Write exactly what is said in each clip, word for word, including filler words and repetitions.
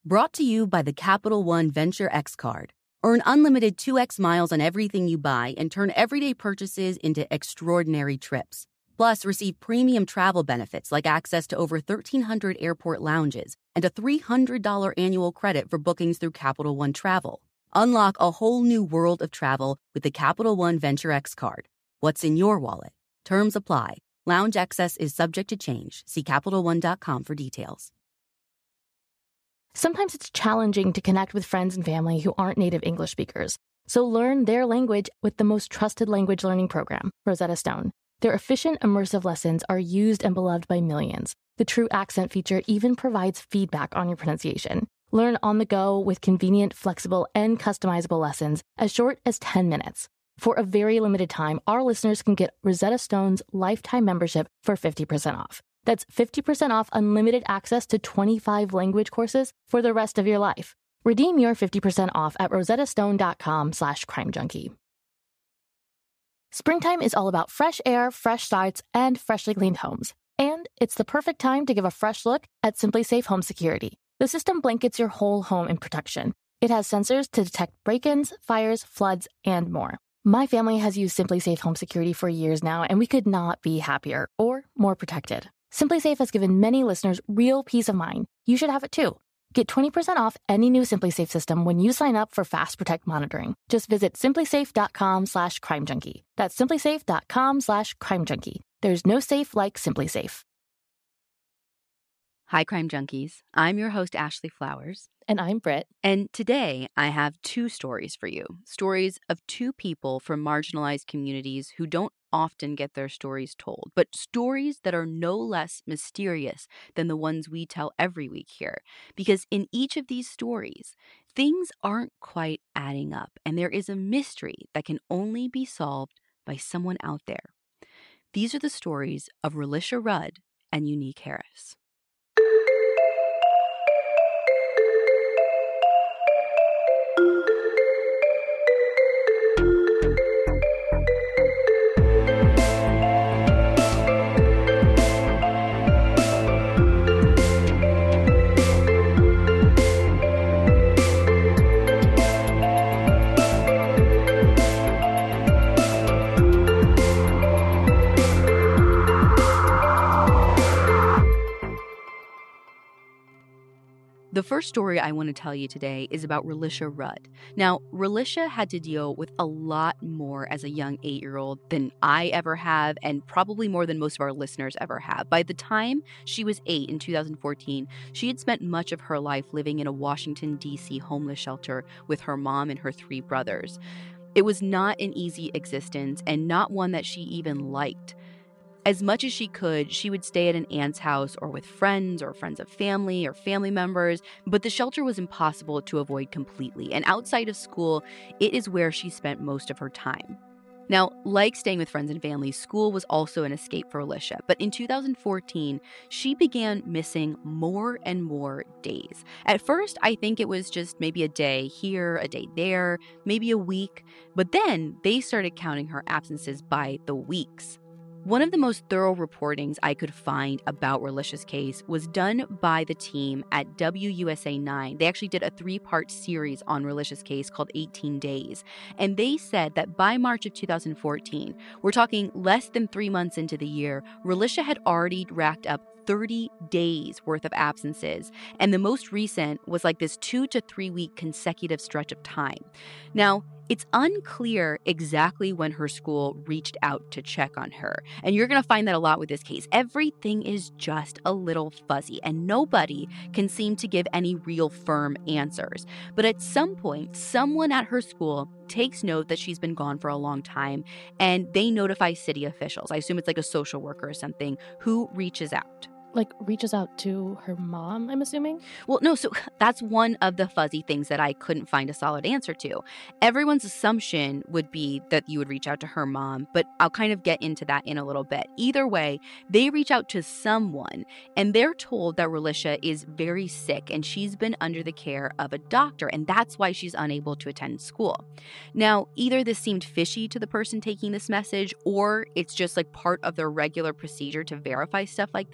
Brought to you by the Capital One Venture X Card. Earn unlimited two x miles on everything you buy and turn everyday purchases into extraordinary trips. Plus, receive premium travel benefits like access to over thirteen hundred airport lounges and a three hundred dollars annual credit for bookings through Capital One Travel. Unlock a whole new world of travel with the Capital One Venture X Card. What's in your wallet? Terms apply. Lounge access is subject to change. See Capital One dot com for details. Sometimes it's challenging to connect with friends and family who aren't native English speakers. So learn their language with the most trusted language learning program, Rosetta Stone. Their efficient, immersive lessons are used and beloved by millions. The True Accent feature even provides feedback on your pronunciation. Learn on the go with convenient, flexible, and customizable lessons as short as ten minutes. For a very limited time, our listeners can get Rosetta Stone's lifetime membership for fifty percent off. That's fifty percent off unlimited access to twenty-five language courses for the rest of your life. Redeem your fifty percent off at rosettastone.com slash crime junkie. Springtime is all about fresh air, fresh starts, and freshly cleaned homes. And it's the perfect time to give a fresh look at Simply Safe Home Security. The system blankets your whole home in protection. It has sensors to detect break-ins, fires, floods, and more. My family has used Simply Safe Home Security for years now, and we could not be happier or more protected. Simply Safe has given many listeners real peace of mind. You should have it too. Get twenty percent off any new Simply Safe system when you sign up for Fast Protect monitoring. Just visit simplysafe.com slash crime junkie. That's simplysafe.com slash crime junkie. There's no safe like Simply Safe. Hi, Crime Junkies. I'm your host, Ashley Flowers. And I'm Britt. And today I have two stories for you. Stories of two people from marginalized communities who don't often get their stories told, but stories that are no less mysterious than the ones we tell every week here. Because in each of these stories, things aren't quite adding up, and there is a mystery that can only be solved by someone out there. These are the stories of Relisha Rudd and Unique Harris. The first story I want to tell you today is about Relisha Rudd. Now, Relisha had to deal with a lot more as a young eight-year-old than I ever have, and probably more than most of our listeners ever have. By the time she was eight in two thousand fourteen, she had spent much of her life living in a Washington, D C homeless shelter with her mom and her three brothers. It was not an easy existence and not one that she even liked. As much as she could, she would stay at an aunt's house or with friends or friends of family or family members, but the shelter was impossible to avoid completely. And outside of school, it is where she spent most of her time. Now, like staying with friends and family, school was also an escape for Relisha. But in two thousand fourteen, she began missing more and more days. At first, I think it was just maybe a day here, a day there, maybe a week. But then they started counting her absences by the weeks. One of the most thorough reportings I could find about Relisha's case was done by the team at W U S A nine. They actually did a three-part series on Relisha's case called eighteen days. And they said that by March of two thousand fourteen, we're talking less than three months into the year, Relisha had already racked up thirty days worth of absences. And the most recent was like this two to three week consecutive stretch of time. Now, it's unclear exactly when her school reached out to check on her. And you're going to find that a lot with this case. Everything is just a little fuzzy, and nobody can seem to give any real firm answers. But at some point, someone at her school takes note that she's been gone for a long time, and they notify city officials. I assume it's like a social worker or something who reaches out. Like, reaches out to her mom, I'm assuming? Well, no, so that's one of the fuzzy things that I couldn't find a solid answer to. Everyone's assumption would be that you would reach out to her mom, but I'll kind of get into that in a little bit. Either way, they reach out to someone, and they're told that Relisha is very sick, and she's been under the care of a doctor, and that's why she's unable to attend school. Now, either this seemed fishy to the person taking this message, or it's just like part of their regular procedure to verify stuff like this.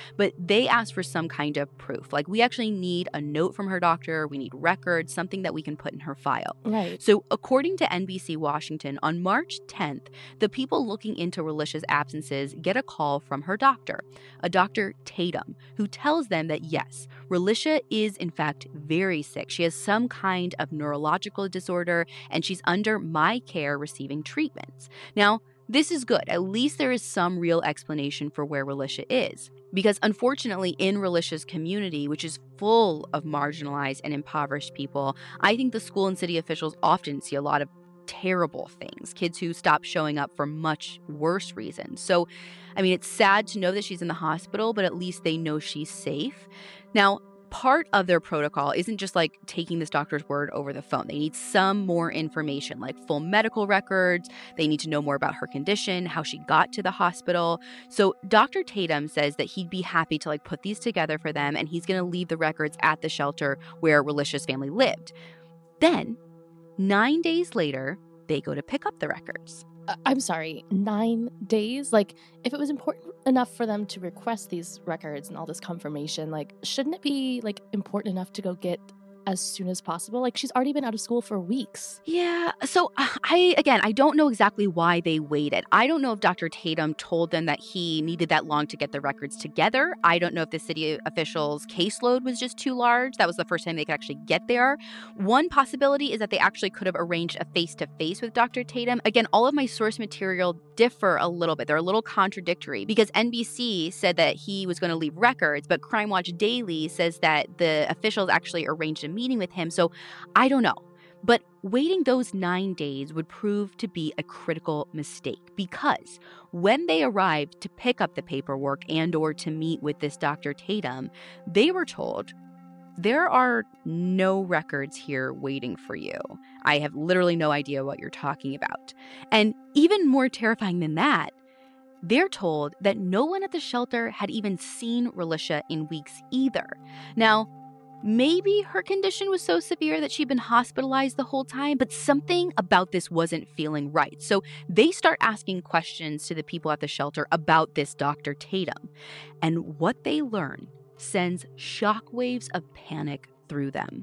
but they asked for some kind of proof. Like, we actually need a note from her doctor. We need records, something that we can put in her file. Right. So according to N B C Washington, on March tenth, the people looking into Relisha's absences get a call from her doctor, a Doctor Tatum, who tells them that yes, Relisha is in fact very sick. She has some kind of neurological disorder, and she's under my care receiving treatments. Now, this is good. At least there is some real explanation for where Relisha is. Because unfortunately, in Relisha's community, which is full of marginalized and impoverished people, I think the school and city officials often see a lot of terrible things, kids who stop showing up for much worse reasons. So, I mean, it's sad to know that she's in the hospital, but at least they know she's safe. Now, part of their protocol isn't just like taking this doctor's word over the phone. They need some more information, like full medical records. They need to know more about her condition, how she got to the hospital. So Doctor Tatum says that he'd be happy to like put these together for them, and he's going to leave the records at the shelter where Relisha's family lived. Then, nine days later, they go to pick up the records. I'm sorry, nine days? Like, if it was important enough for them to request these records and all this confirmation, like, shouldn't it be, like, important enough to go get as soon as possible? Like, she's already been out of school for weeks. Yeah. So I, again, I don't know exactly why they waited. I don't know if Doctor Tatum told them that he needed that long to get the records together. I don't know if the city officials' caseload was just too large. That was the first time they could actually get there. One possibility is that they actually could have arranged a face-to-face with Doctor Tatum. Again, all of my source material differ a little bit. They're a little contradictory because N B C said that he was going to leave records, but Crime Watch Daily says that the officials actually arranged a meeting with him. So I don't know. But waiting those nine days would prove to be a critical mistake because when they arrived to pick up the paperwork and or to meet with this Doctor Tatum, they were told, there are no records here waiting for you. I have literally no idea what you're talking about. And even more terrifying than that, they're told that no one at the shelter had even seen Relisha in weeks either. Now, maybe her condition was so severe that she'd been hospitalized the whole time, but something about this wasn't feeling right. So they start asking questions to the people at the shelter about this Doctor Tatum. And what they learn sends shockwaves of panic through them.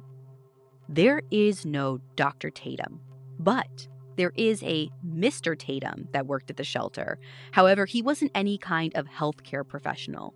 There is no Doctor Tatum, but there is a Mister Tatum that worked at the shelter. However, he wasn't any kind of healthcare professional.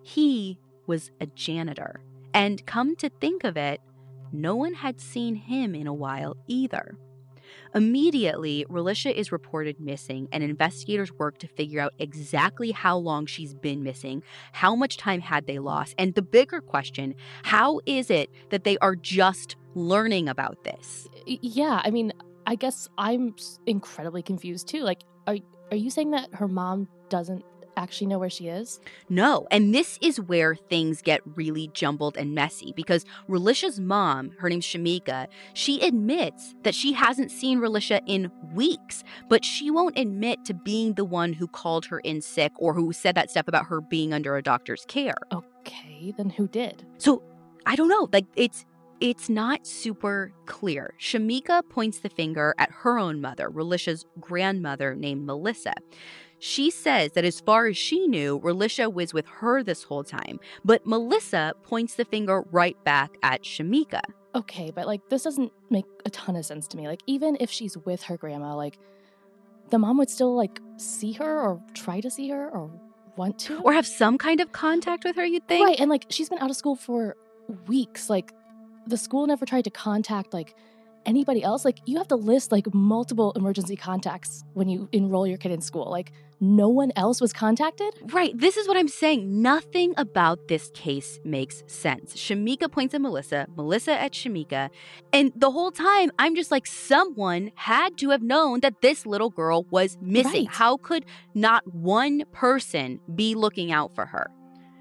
He was a janitor. And come to think of it, no one had seen him in a while either. Immediately, Relisha is reported missing, and investigators work to figure out exactly how long she's been missing, how much time had they lost, and the bigger question, how is it that they are just learning about this? Yeah, I mean, I guess I'm incredibly confused too. Like, are are you saying that her mom doesn't actually know where she is? No, and this is where things get really jumbled and messy because Relisha's mom, her name's Shamika, she admits that she hasn't seen Relisha in weeks, but she won't admit to being the one who called her in sick or who said that stuff about her being under a doctor's care. Okay, then who did? So, I don't know, like it's It's not super clear. Shamika points the finger at her own mother, Relisha's grandmother named Melissa. She says that as far as she knew, Relisha was with her this whole time, but Melissa points the finger right back at Shamika. Okay, but like this doesn't make a ton of sense to me. Like even if she's with her grandma, like the mom would still like see her or try to see her or want to. Or have some kind of contact with her, you'd think? Right, and like she's been out of school for weeks. Like the school never tried to contact like anybody else. Like you have to list like multiple emergency contacts when you enroll your kid in school. Like no one else was contacted? Right. This is what I'm saying. Nothing about this case makes sense. Shamika points at Melissa, Melissa at Shamika. And the whole time, I'm just like, someone had to have known that this little girl was missing. Right. How could not one person be looking out for her?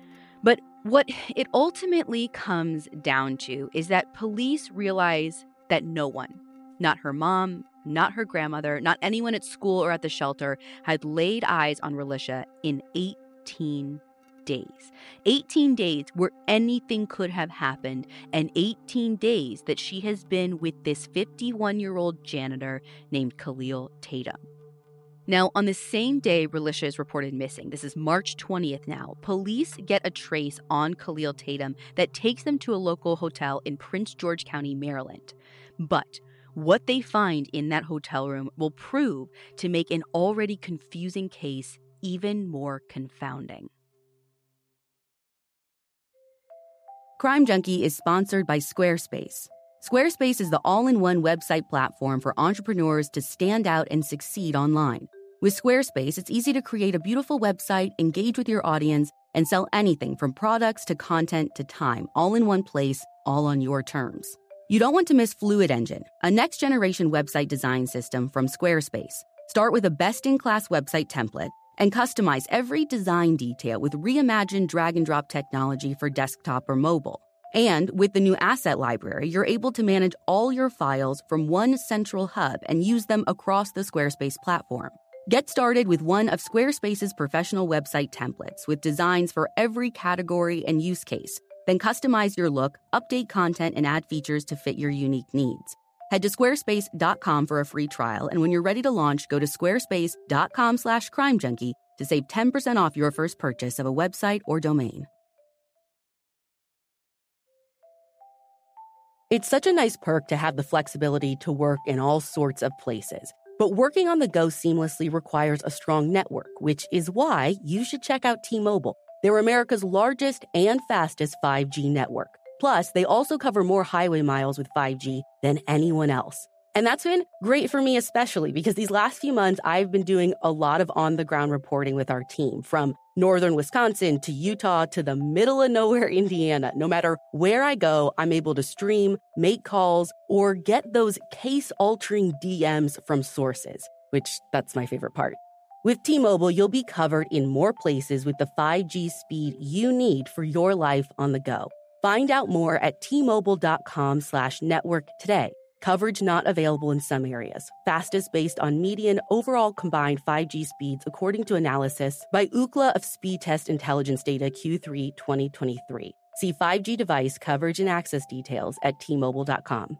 But what it ultimately comes down to is that police realize that no one, not her mom, not her grandmother, not anyone at school or at the shelter, had laid eyes on Relisha in eighteen days. eighteen days where anything could have happened, and eighteen days that she has been with this fifty-one-year-old janitor named Khalil Tatum. Now, on the same day Relisha is reported missing, this is March twentieth now, police get a trace on Khalil Tatum that takes them to a local hotel in Prince George County, Maryland. But what they find in that hotel room will prove to make an already confusing case even more confounding. Crime Junkie is sponsored by Squarespace. Squarespace is the all-in-one website platform for entrepreneurs to stand out and succeed online. With Squarespace, it's easy to create a beautiful website, engage with your audience, and sell anything from products to content to time, all in one place, all on your terms. You don't want to miss Fluid Engine, a next-generation website design system from Squarespace. Start with a best-in-class website template and customize every design detail with reimagined drag-and-drop technology for desktop or mobile. And with the new Asset Library, you're able to manage all your files from one central hub and use them across the Squarespace platform. Get started with one of Squarespace's professional website templates with designs for every category and use case. Then customize your look, update content, and add features to fit your unique needs. Head to squarespace dot com for a free trial, and when you're ready to launch, go to squarespace dot com slash crime junkie to save ten percent off your first purchase of a website or domain. It's such a nice perk to have the flexibility to work in all sorts of places. But working on the go seamlessly requires a strong network, which is why you should check out T-Mobile. They're America's largest and fastest five G network. Plus, they also cover more highway miles with five G than anyone else. And that's been great for me especially because these last few months, I've been doing a lot of on-the-ground reporting with our team, from northern Wisconsin to Utah to the middle of nowhere, Indiana. No matter where I go, I'm able to stream, make calls, or get those case-altering D Ms from sources, which that's my favorite part. With T-Mobile, you'll be covered in more places with the five G speed you need for your life on the go. Find out more at T-Mobile.com slash network today. Coverage not available in some areas. Fastest based on median overall combined five G speeds according to analysis by Ookla of Speed Test Intelligence Data Q three twenty twenty-three. See five G device coverage and access details at T Mobile dot com.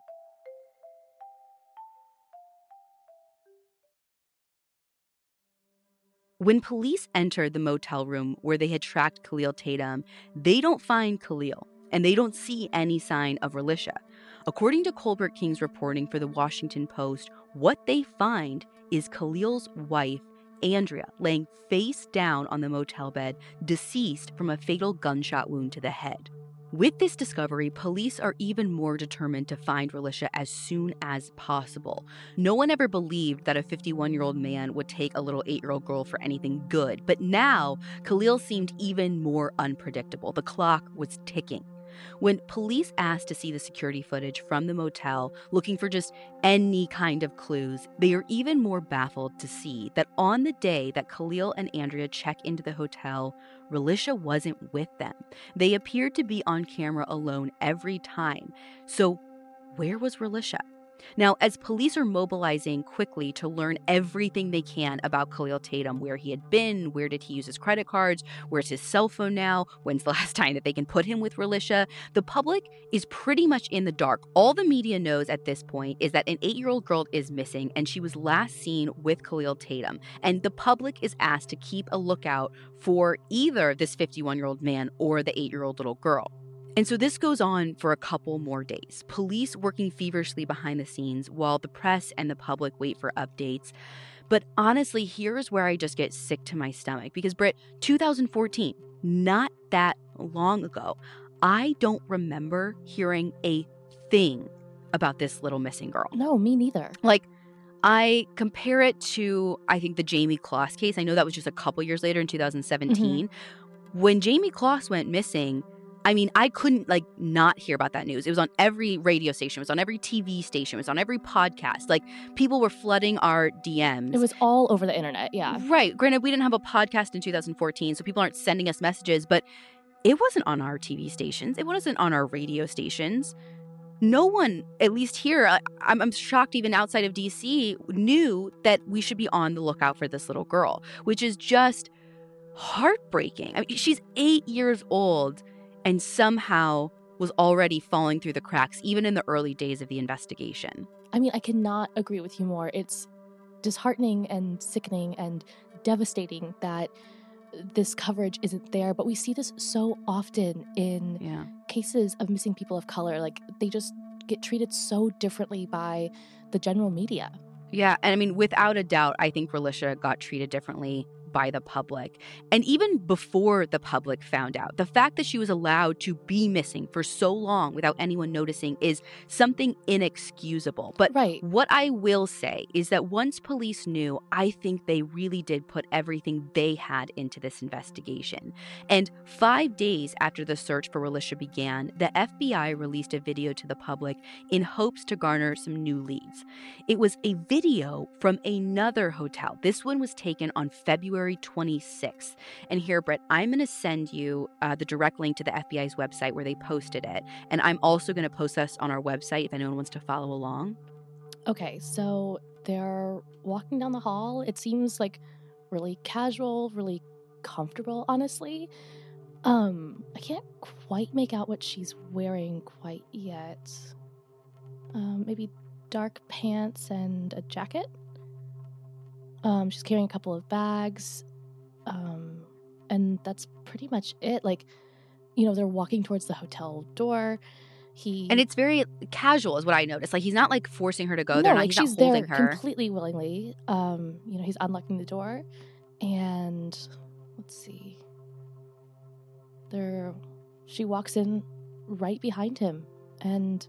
When police entered the motel room where they had tracked Khalil Tatum, they don't find Khalil, and they don't see any sign of Relisha. According to Colbert King's reporting for the Washington Post, what they find is Khalil's wife, Andrea, laying face down on the motel bed, deceased from a fatal gunshot wound to the head. With this discovery, police are even more determined to find Relisha as soon as possible. No one ever believed that a fifty-one-year-old man would take a little eight-year-old girl for anything good, but now Khalil seemed even more unpredictable. The clock was ticking. When police asked to see the security footage from the motel, looking for just any kind of clues, they are even more baffled to see that on the day that Khalil and Andrea check into the hotel, Relisha wasn't with them. They appeared to be on camera alone every time. So where was Relisha? Now, as police are mobilizing quickly to learn everything they can about Khalil Tatum, where he had been, where did he use his credit cards, where's his cell phone now, when's the last time that they can put him with Relisha, the public is pretty much in the dark. All the media knows at this point is that an eight-year-old girl is missing and she was last seen with Khalil Tatum. And the public is asked to keep a lookout for either this fifty-one-year-old man or the eight-year-old little girl. And so this goes on for a couple more days, police working feverishly behind the scenes while the press and the public wait for updates. But honestly, here's where I just get sick to my stomach because, Britt, two thousand fourteen, not that long ago, I don't remember hearing a thing about this little missing girl. No, me neither. Like, I compare it to, I think, the Jamie Kloss case. I know that was just a couple years later in two thousand seventeen. Mm-hmm. When Jamie Kloss went missing, I mean, I couldn't, like, not hear about that news. It was on every radio station. It was on every T V station. It was on every podcast. Like, people were flooding our D Ms. It was all over the internet, yeah. Right. Granted, we didn't have a podcast in two thousand fourteen, so people aren't sending us messages, but it wasn't on our T V stations. It wasn't on our radio stations. No one, at least here, I, I'm, I'm shocked even outside of D C, knew that we should be on the lookout for this little girl, which is just heartbreaking. I mean, she's eight years old. And somehow was already falling through the cracks, even in the early days of the investigation. I mean, I cannot agree with you more. It's disheartening and sickening and devastating that this coverage isn't there. But we see this so often in Yeah. cases of missing people of color. Like, they just get treated so differently by the general media. Yeah, and I mean, without a doubt, I think Relisha got treated differently by the public. And even before the public found out, the fact that she was allowed to be missing for so long without anyone noticing is something inexcusable. But Right. what I will say is that once police knew, I think they really did put everything they had into this investigation. And five days after the search for Relisha began, the F B I released a video to the public in hopes to garner some new leads. It was a video from another hotel. This one was taken on February twenty-sixth. And here, Britt, I'm going to send you uh, the direct link to the F B I's website where they posted it. And I'm also going to post this on our website if anyone wants to follow along. Okay, so they're walking down the hall. It seems like really casual, really comfortable, honestly. Um, I can't quite make out what she's wearing quite yet. Um, maybe dark pants and a jacket. Um, she's carrying a couple of bags. Um, and that's pretty much it. Like, you know, they're walking towards the hotel door. He And it's very casual is what I noticed. Like, he's not like forcing her to go no, there. Not, like he's she's not holding there her. completely willingly. Um, you know, he's unlocking the door, and let's see. There, she walks in right behind him, and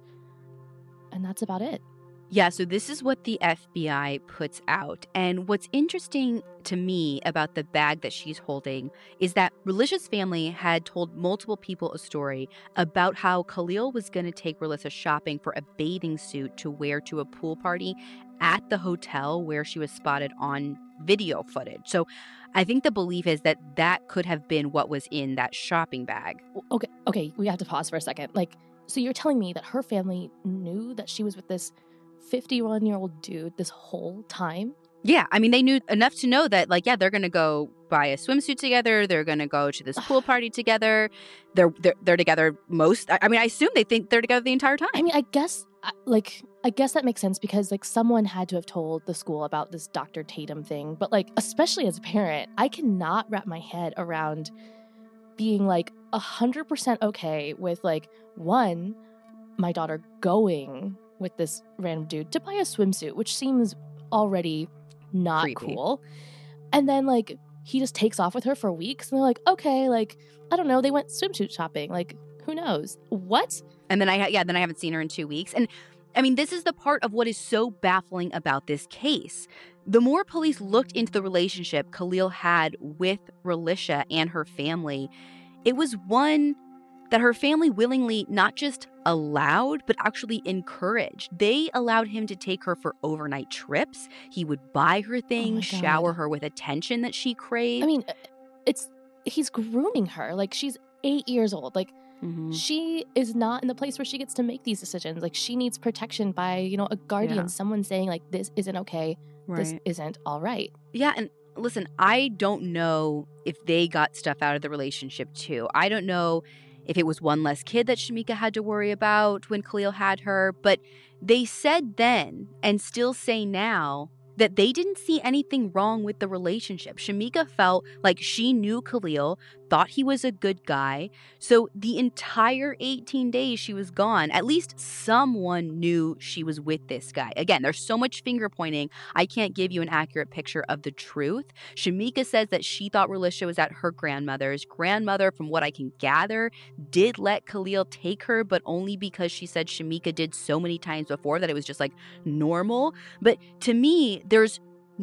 and that's about it. Yeah, so this is what the F B I puts out. And what's interesting to me about the bag that she's holding is that Relisha's family had told multiple people a story about how Khalil was going to take Relisha shopping for a bathing suit to wear to a pool party at the hotel where she was spotted on video footage. So I think the belief is that that could have been what was in that shopping bag. Okay, okay, we have to pause for a second. Like, so you're telling me that her family knew that she was with this fifty-one-year-old dude this whole time? Yeah, I mean, they knew enough to know that, like, yeah, they're going to go buy a swimsuit together. They're going to go to this pool party together. They're, they're they're together most. I, I mean, I assume they think they're together the entire time. I mean, I guess, I- like, I guess that makes sense because, like, someone had to have told the school about this Doctor Tatum thing. But, like, especially as a parent, I cannot wrap my head around being, like, one hundred percent okay with, like, one, my daughter going with this random dude to buy a swimsuit, which seems already not Creepy. cool. And then, like, he just takes off with her for weeks, and they're like, okay, like, I don't know, they went swimsuit shopping. Like, who knows? What? And then I, ha- yeah, then I haven't seen her in two weeks. And I mean, this is the part of what is so baffling about this case. The more police looked into the relationship Khalil had with Relisha and her family, it was one that her family willingly not just allowed, but actually encouraged. They allowed him to take her for overnight trips. He would buy her things, God. shower her with attention that she craved. I mean, it's, he's grooming her. Like, she's eight years old. Like, Mhm. she is not in the place where she gets to make these decisions. Like, she needs protection by, you know, a guardian, Yeah. someone saying, like, this isn't okay. This isn't all right. Yeah, and listen, I don't know if they got stuff out of the relationship too. I don't know if it was one less kid that Shamika had to worry about when Khalil had her, but they said then and still say now that they didn't see anything wrong with the relationship. Shamika felt like she knew Khalil, thought he was a good guy. So the entire eighteen days she was gone, at least someone knew she was with this guy. Again, there's so much finger pointing, I can't give you an accurate picture of the truth. Shamika says that she thought Relisha was at her grandmother's. Grandmother, from what I can gather, did let Khalil take her, but only because she said Shamika did so many times before that it was just like normal. But to me, there's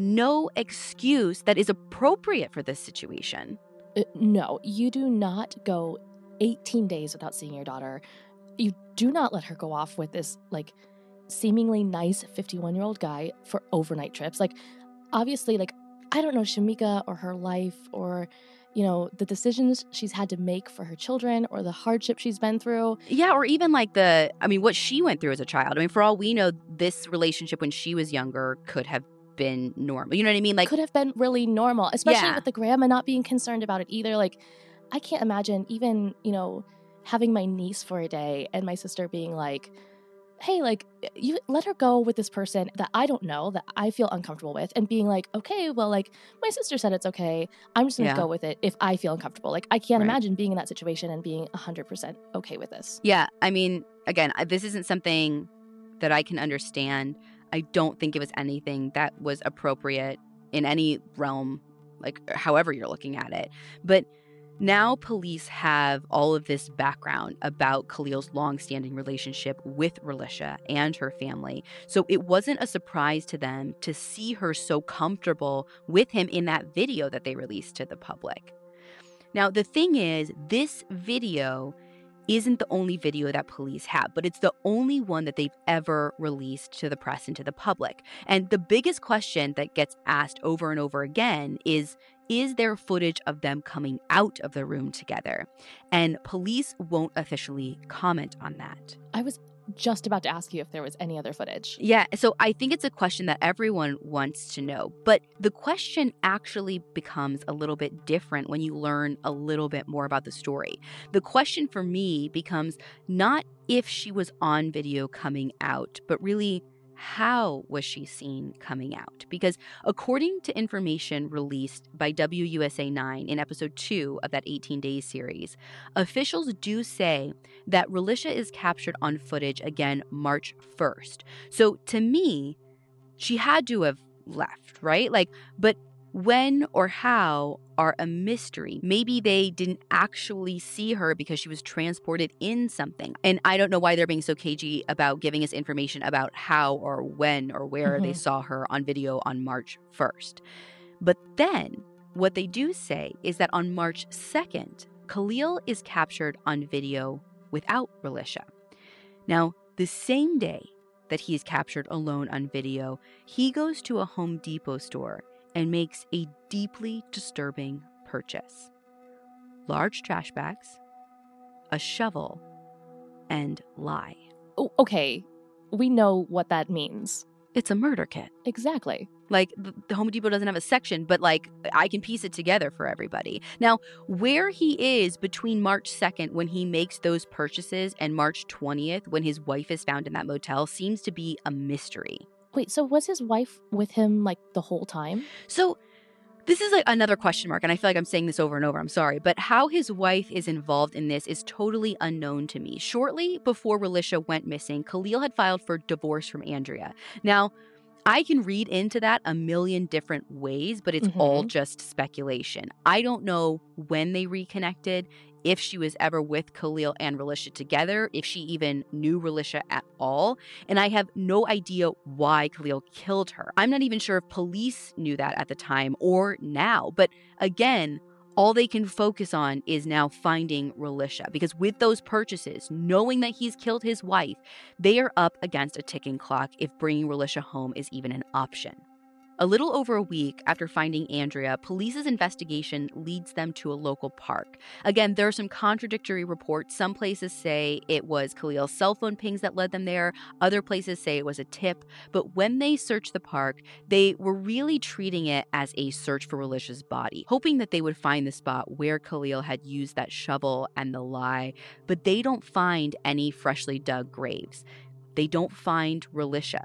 no excuse that is appropriate for this situation. Uh, no, you do not go eighteen days without seeing your daughter. You do not let her go off with this, like, seemingly nice fifty-one-year-old guy for overnight trips. Like, obviously, like, I don't know Shamika or her life or, you know, the decisions she's had to make for her children or the hardship she's been through. Yeah, or even like the, I mean, what she went through as a child. I mean, for all we know, this relationship when she was younger could have been normal. You know what I mean? Like, could have been really normal, especially Yeah. with the grandma not being concerned about it either. Like, I can't imagine even, you know, having my niece for a day and my sister being like, hey, like, you let her go with this person that I don't know, that I feel uncomfortable with, and being like, okay, well, like, my sister said it's okay. I'm just going to Yeah. go with it if I feel uncomfortable. Like, I can't Right. imagine being in that situation and being one hundred percent okay with this. Yeah. I mean, again, I- this isn't something that I can understand. I don't think it was anything that was appropriate in any realm, like however you're looking at it. But now police have all of this background about Khalil's longstanding relationship with Relisha and her family. So it wasn't a surprise to them to see her so comfortable with him in that video that they released to the public. Now, the thing is, this video isn't the only video that police have, but it's the only one that they've ever released to the press and to the public. And the biggest question that gets asked over and over again is, is there footage of them coming out of the room together? And police won't officially comment on that. I was just about to ask you if there was any other footage. Yeah, so I think it's a question that everyone wants to know. But the question actually becomes a little bit different when you learn a little bit more about the story. The question for me becomes not if she was on video coming out, but really, how was she seen coming out? Because according to information released by W U S A nine in episode two of that eighteen days series, officials do say that Relisha is captured on footage again March first. So to me, she had to have left, right? Like, but when or how are a mystery. Maybe they didn't actually see her because she was transported in something. And I don't know why they're being so cagey about giving us information about how or when or where mm-hmm. they saw her on video on March first. But then what they do say is that on March second, Khalil is captured on video without Relisha. Now, the same day that he is captured alone on video, he goes to a Home Depot store and makes a deeply disturbing purchase. Large trash bags, a shovel, and lye. Oh, okay, we know what that means. It's a murder kit. Exactly. Like, the Home Depot doesn't have a section, but, like, I can piece it together for everybody. Now, where he is between March second, when he makes those purchases, and March twentieth, when his wife is found in that motel, seems to be a mystery. Wait, so was his wife with him, like, the whole time? So this is like another question mark, and I feel like I'm saying this over and over. I'm sorry. But how his wife is involved in this is totally unknown to me. Shortly before Relisha went missing, Khalil had filed for divorce from Andrea. Now, I can read into that a million different ways, but it's mm-hmm. all just speculation. I don't know when they reconnected, if she was ever with Khalil and Relisha together, if she even knew Relisha at all. And I have no idea why Khalil killed her. I'm not even sure if police knew that at the time or now. But again, all they can focus on is now finding Relisha, because with those purchases, knowing that he's killed his wife, they are up against a ticking clock if bringing Relisha home is even an option. A little over a week after finding Andrea, police's investigation leads them to a local park. Again, there are some contradictory reports. Some places say it was Khalil's cell phone pings that led them there. Other places say it was a tip. But when they searched the park, they were really treating it as a search for Relisha's body, hoping that they would find the spot where Khalil had used that shovel and the lye. But they don't find any freshly dug graves. They don't find Relisha.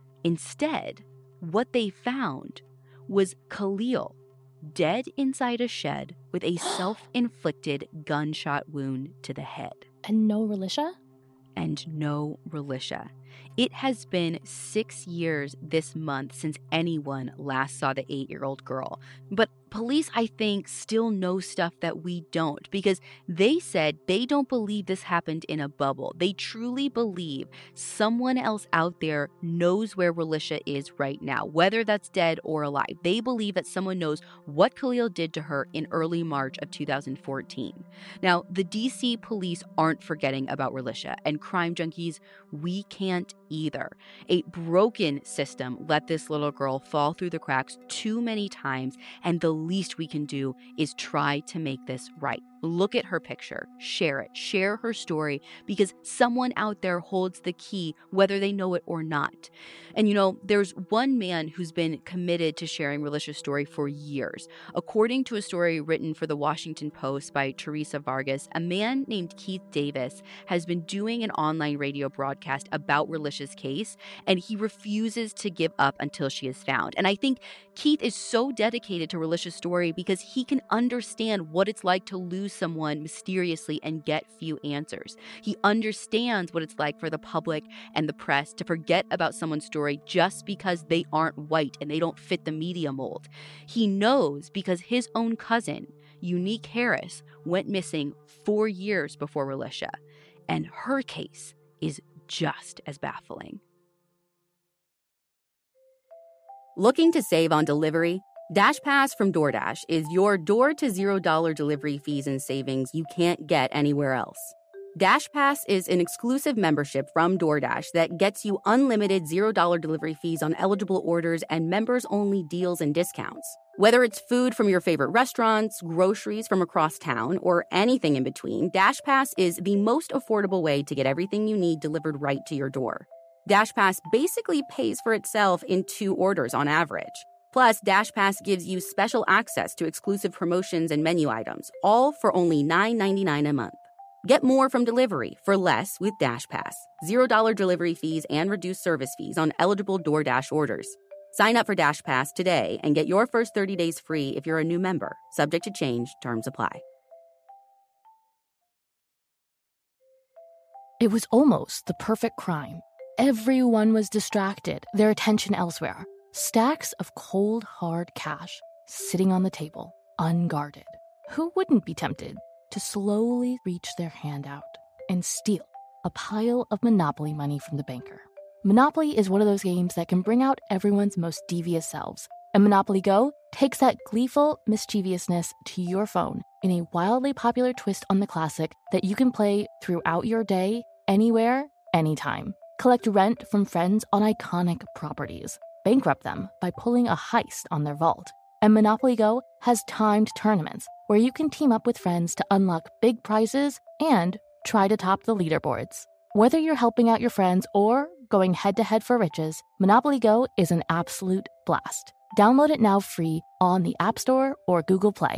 Instead, what they found was Khalil dead inside a shed with a self-inflicted gunshot wound to the head. And no Relisha? And no Relisha. It has been six years this month since anyone last saw the eight-year-old girl. But police, I think, still know stuff that we don't, because they said they don't believe this happened in a bubble. They truly believe someone else out there knows where Relisha is right now, whether that's dead or alive. They believe that someone knows what Khalil did to her in early March of two thousand fourteen. Now, the D C police aren't forgetting about Relisha, and crime junkies, we can't either. A broken system let this little girl fall through the cracks too many times, and the least we can do is try to make this right. Look at her picture, share it, share her story, because someone out there holds the key, whether they know it or not. And you know, there's one man who's been committed to sharing Relisha's story for years. According to a story written for the Washington Post by Teresa Vargas, a man named Keith Davis has been doing an online radio broadcast about Relisha's case, and he refuses to give up until she is found. And I think Keith is so dedicated to Relisha's story because he can understand what it's like to lose someone mysteriously and get few answers. He understands what it's like for the public and the press to forget about someone's story just because they aren't white and they don't fit the media mold. He knows because his own cousin, Unique Harris, went missing four years before Relisha, and her case is just as baffling. Looking to save on delivery? DashPass from DoorDash is your door to zero dollar delivery fees and savings you can't get anywhere else. DashPass is an exclusive membership from DoorDash that gets you unlimited zero dollar delivery fees on eligible orders and members-only deals and discounts. Whether it's food from your favorite restaurants, groceries from across town, or anything in between, DashPass is the most affordable way to get everything you need delivered right to your door. DashPass basically pays for itself in two orders on average. Plus, DashPass gives you special access to exclusive promotions and menu items, all for only nine ninety-nine a month. Get more from delivery for less with DashPass. zero dollar delivery fees and reduced service fees on eligible DoorDash orders. Sign up for DashPass today and get your first thirty days free if you're a new member. Subject to change. Terms apply. It was almost the perfect crime. Everyone was distracted, their attention elsewhere. Stacks of cold, hard cash sitting on the table, unguarded. Who wouldn't be tempted to slowly reach their hand out and steal a pile of Monopoly money from the banker? Monopoly is one of those games that can bring out everyone's most devious selves. And Monopoly Go takes that gleeful mischievousness to your phone in a wildly popular twist on the classic that you can play throughout your day, anywhere, anytime. Collect rent from friends on iconic properties. Bankrupt them by pulling a heist on their vault. And Monopoly Go has timed tournaments where you can team up with friends to unlock big prizes and try to top the leaderboards. Whether you're helping out your friends or going head-to-head for riches, Monopoly Go is an absolute blast. Download it now free on the App Store or Google Play.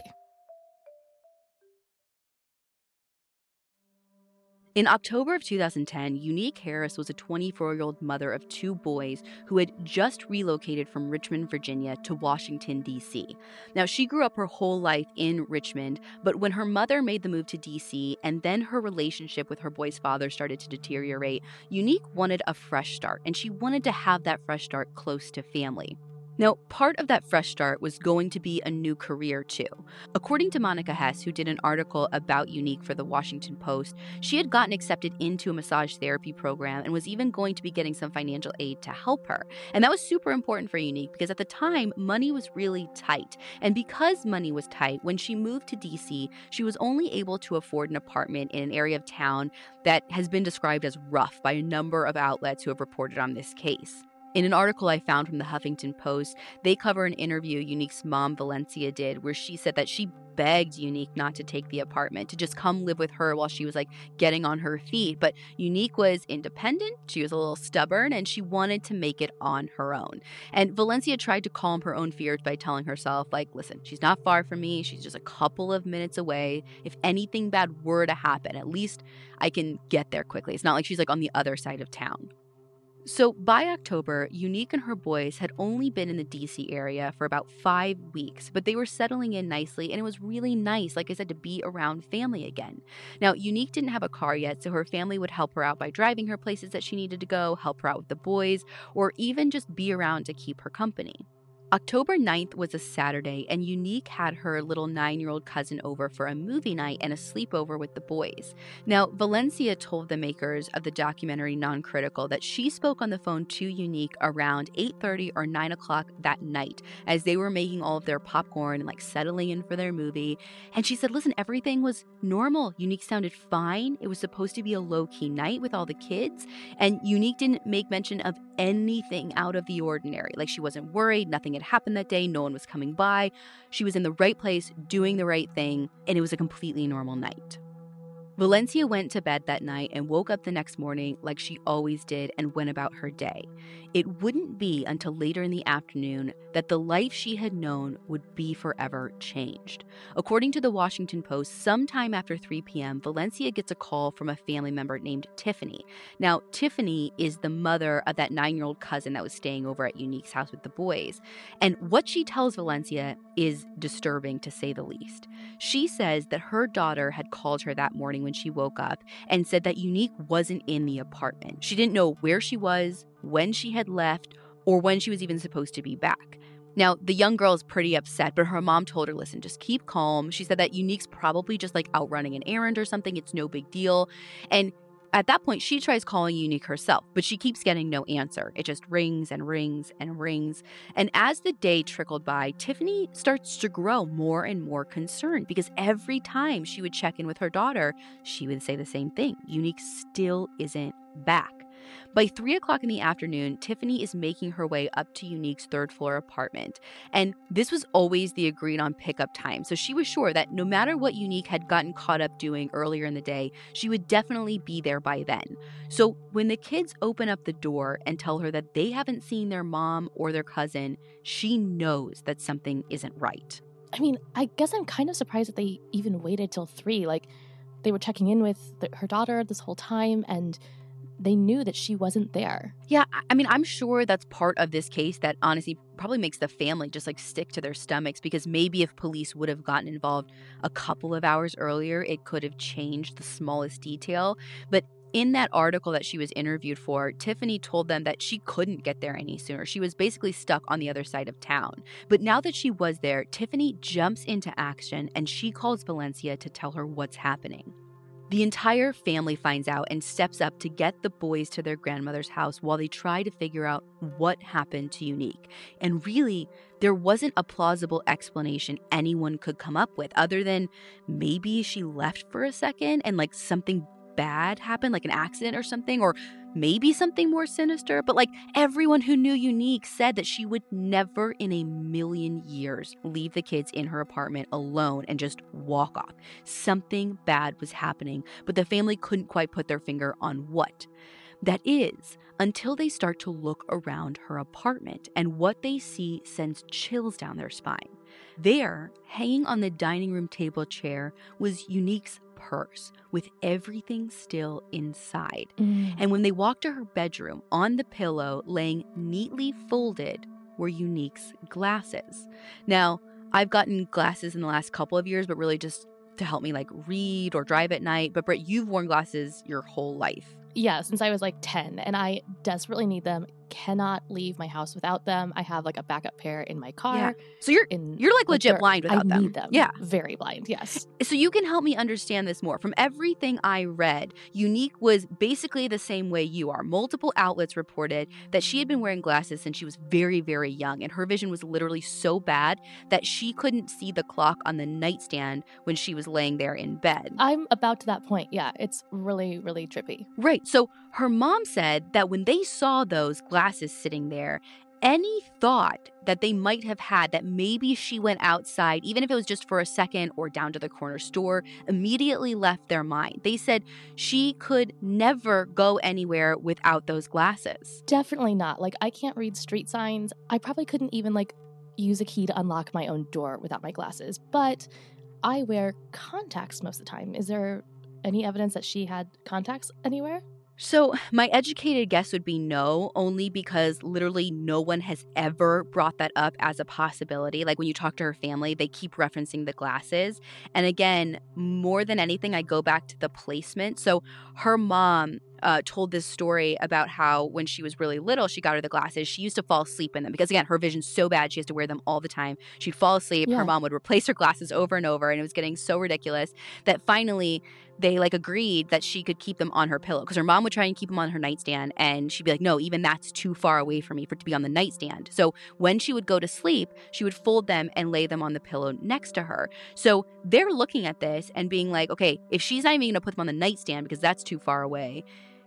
In October of two thousand ten, Unique Harris was a twenty-four-year-old mother of two boys who had just relocated from Richmond, Virginia to Washington, D C. Now, she grew up her whole life in Richmond, but when her mother made the move to D C and then her relationship with her boy's father started to deteriorate, Unique wanted a fresh start, and she wanted to have that fresh start close to family. Now, part of that fresh start was going to be a new career, too. According to Monica Hess, who did an article about Unique for the Washington Post, she had gotten accepted into a massage therapy program and was even going to be getting some financial aid to help her. And that was super important for Unique because at the time, money was really tight. And because money was tight, when she moved to D C, she was only able to afford an apartment in an area of town that has been described as rough by a number of outlets who have reported on this case. In an article I found from the Huffington Post, they cover an interview Unique's mom, Valencia, did where she said that she begged Unique not to take the apartment, to just come live with her while she was like getting on her feet. But Unique was independent, she was a little stubborn, and she wanted to make it on her own. And Valencia tried to calm her own fears by telling herself, like, listen, she's not far from me, she's just a couple of minutes away. If anything bad were to happen, at least I can get there quickly. It's not like she's like on the other side of town. So by October, Unique and her boys had only been in the D C area for about five weeks, but they were settling in nicely, and it was really nice, like I said, to be around family again. Now, Unique didn't have a car yet, so her family would help her out by driving her places that she needed to go, help her out with the boys, or even just be around to keep her company. October ninth was a Saturday, and Unique had her little nine-year-old cousin over for a movie night and a sleepover with the boys. Now, Valencia told the makers of the documentary Non-Critical that she spoke on the phone to Unique around eight thirty or nine o'clock that night as they were making all of their popcorn and like settling in for their movie. And she said, listen, everything was normal. Unique sounded fine. It was supposed to be a low-key night with all the kids, and Unique didn't make mention of anything out of the ordinary. Like, she wasn't worried. Nothing had happened that day. No one was coming by. She was in the right place, doing the right thing, and it was a completely normal night. Valencia went to bed that night and woke up the next morning like she always did and went about her day. It wouldn't be until later in the afternoon that the life she had known would be forever changed. According to the Washington Post, sometime after three p.m., Valencia gets a call from a family member named Tiffany. Now, Tiffany is the mother of that nine-year-old cousin that was staying over at Unique's house with the boys. And what she tells Valencia is disturbing, to say the least. She says that her daughter had called her that morning when she woke up and said that Unique wasn't in the apartment. She didn't know where she was, when she had left, or when she was even supposed to be back. Now, the young girl is pretty upset, but her mom told her, listen, just keep calm. She said that Unique's probably just like out running an errand or something. It's no big deal. And at that point, she tries calling Unique herself, but she keeps getting no answer. It just rings and rings and rings. And as the day trickled by, Tiffany starts to grow more and more concerned because every time she would check in with her daughter, she would say the same thing. Unique still isn't back. By three o'clock in the afternoon, Tiffany is making her way up to Unique's third floor apartment. And this was always the agreed on pickup time. So she was sure that no matter what Unique had gotten caught up doing earlier in the day, she would definitely be there by then. So when the kids open up the door and tell her that they haven't seen their mom or their cousin, she knows that something isn't right. I mean, I guess I'm kind of surprised that they even waited till three. Like, they were checking in with the, her daughter this whole time, and they knew that she wasn't there. Yeah, I mean, I'm sure that's part of this case that honestly probably makes the family just like stick to their stomachs, because maybe if police would have gotten involved a couple of hours earlier, it could have changed the smallest detail. But in that article that she was interviewed for, Tiffany told them that she couldn't get there any sooner. She was basically stuck on the other side of town. But now that she was there, Tiffany jumps into action and she calls Valencia to tell her what's happening. The entire family finds out and steps up to get the boys to their grandmother's house while they try to figure out what happened to Unique. And really, there wasn't a plausible explanation anyone could come up with other than maybe she left for a second and like something bad happened, like an accident or something, or maybe something more sinister. But like everyone who knew Unique said that she would never in a million years leave the kids in her apartment alone and just walk off. Something bad was happening, but the family couldn't quite put their finger on what. That is, until they start to look around her apartment, and what they see sends chills down their spine. There, hanging on the dining room table chair, was Unique's purse with everything still inside. Mm. And when they walked to her bedroom, on the pillow, laying neatly folded, were Unique's glasses. Now, I've gotten glasses in the last couple of years, but really just to help me like read or drive at night. But Britt, you've worn glasses your whole life. Yeah, since I was like ten, and I desperately need them. Cannot leave my house without them. I have like a backup pair in my car. Yeah. So you're in, you're like legit blind without I them. need them. Yeah. Very blind, yes. So you can help me understand this more. From everything I read, Unique was basically the same way you are. Multiple outlets reported that she had been wearing glasses since she was very, very young, and her vision was literally so bad that she couldn't see the clock on the nightstand when she was laying there in bed. I'm about to that point. Yeah, it's really, really trippy. Right. So her mom said that when they saw those glasses sitting there, any thought that they might have had that maybe she went outside, even if it was just for a second or down to the corner store, immediately left their mind. They said she could never go anywhere without those glasses. Definitely not. Like, I can't read street signs. I probably couldn't even like use a key to unlock my own door without my glasses. But I wear contacts most of the time. Is there any evidence that she had contacts anywhere? So my educated guess would be no, only because literally no one has ever brought that up as a possibility. Like when you talk to her family, they keep referencing the glasses. And again, more than anything, I go back to the placement. So her mom uh, told this story about how when she was really little, she got her the glasses. She used to fall asleep in them because, again, her vision's so bad, she has to wear them all the time. She'd fall asleep. Yeah. Her mom would replace her glasses over and over, and it was getting so ridiculous that finally they like agreed that she could keep them on her pillow, because her mom would try and keep them on her nightstand, and she'd be like, no, even that's too far away for me for it to be on the nightstand. So when she would go to sleep, she would fold them and lay them on the pillow next to her. So they're looking at this and being like, okay, if she's not even going to put them on the nightstand because that's too far away,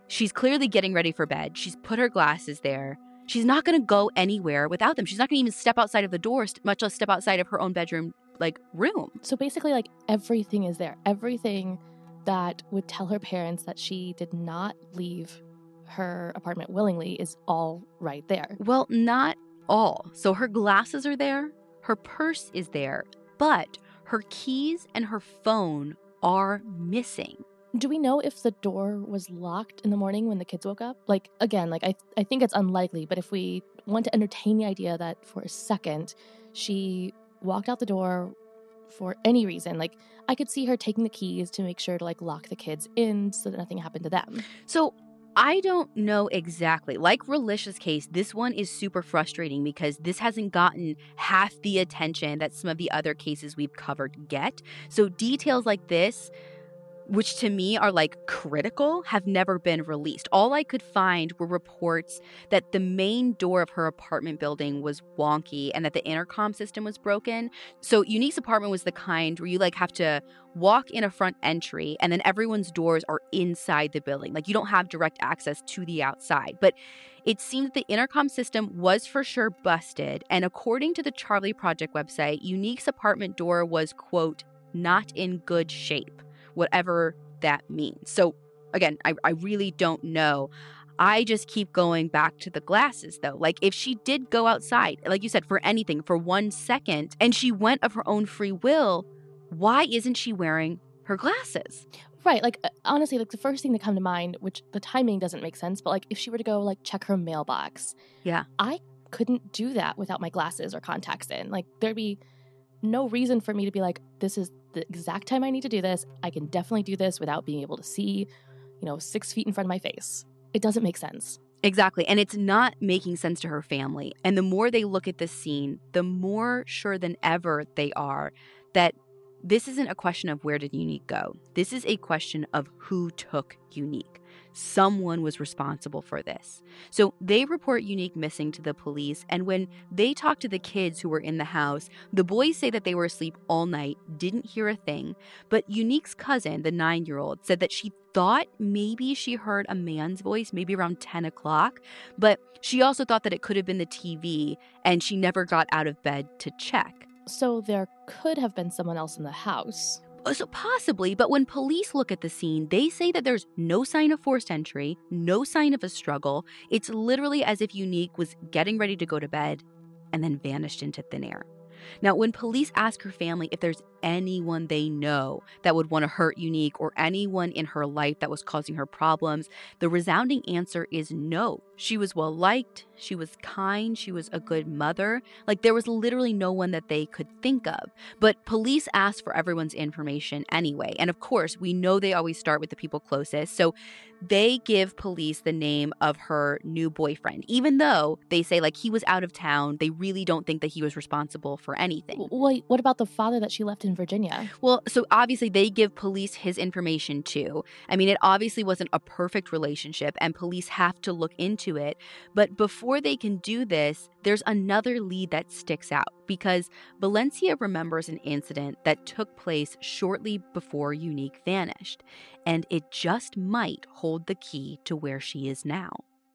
She's clearly getting ready for bed. She's put her glasses there. She's not going to go anywhere without them. She's not going to even step outside of the door, much less step outside of her own bedroom, like, room. So basically, like, everything is there. Everything that would tell her parents that she did not leave her apartment willingly is all right there. Well, not all. So her glasses are there. Her purse is there. But her keys and her phone are missing. Do we know if the door was locked in the morning when the kids woke up? Like, again, like I, I think it's unlikely, but if we want to entertain the idea that for a second she walked out the door for any reason, like I could see her taking the keys to make sure to like lock the kids in so that nothing happened to them. So I don't know exactly. Like Relisha's case, this one is super frustrating because this hasn't gotten half the attention that some of the other cases we've covered get. So details like this, which to me are like critical, have never been released. All I could find were reports that the main door of her apartment building was wonky and that the intercom system was broken. So Unique's apartment was the kind where you like have to walk in a front entry and then everyone's doors are inside the building. Like you don't have direct access to the outside. But it seemed that the intercom system was for sure busted. And according to the Charlie Project website, Unique's apartment door was, quote, not in good shape, whatever that means. So again, I, I really don't know. I just keep going back to the glasses, though. Like, if she did go outside, like you said, for anything, for one second, and she went of her own free will, why isn't she wearing her glasses? Right. Like, honestly, like the first thing to come to mind, which the timing doesn't make sense, but like if she were to go like check her mailbox, yeah, I couldn't do that without my glasses or contacts in. Like, there'd be no reason for me to be like, this is the exact time I need to do this. I can definitely do this without being able to see, you know, six feet in front of my face. It doesn't make sense. Exactly. And it's not making sense to her family. And the more they look at this scene, the more sure than ever they are that this isn't a question of where did Unique go. This is a question of who took Unique. Someone was responsible for this. So they report Unique missing to the police, and when they talk to the kids who were in the house, the boys say that they were asleep all night, didn't hear a thing, but Unique's cousin, the nine-year-old, said that she thought maybe she heard a man's voice, maybe around ten o'clock, but she also thought that it could have been the T V, and she never got out of bed to check. So there could have been someone else in the house. So possibly, but when police look at the scene, they say that there's no sign of forced entry, no sign of a struggle. It's literally as if Unique was getting ready to go to bed and then vanished into thin air. Now, when police ask her family if there's anyone they know that would want to hurt Unique or anyone in her life that was causing her problems, the resounding answer is no. She was well-liked, she was kind, she was a good mother. Like, there was literally no one that they could think of. But police asked for everyone's information anyway. And of course, we know they always start with the people closest. So they give police the name of her new boyfriend, even though they say, like, he was out of town. They really don't think that he was responsible for anything. Wait, what about the father that she left in Virginia? Well, so obviously they give police his information too. I mean, it obviously wasn't a perfect relationship and police have to look into it. But before they can do this, there's another lead that sticks out because Valencia remembers an incident that took place shortly before Unique vanished. And it just might hold the key to where she is now.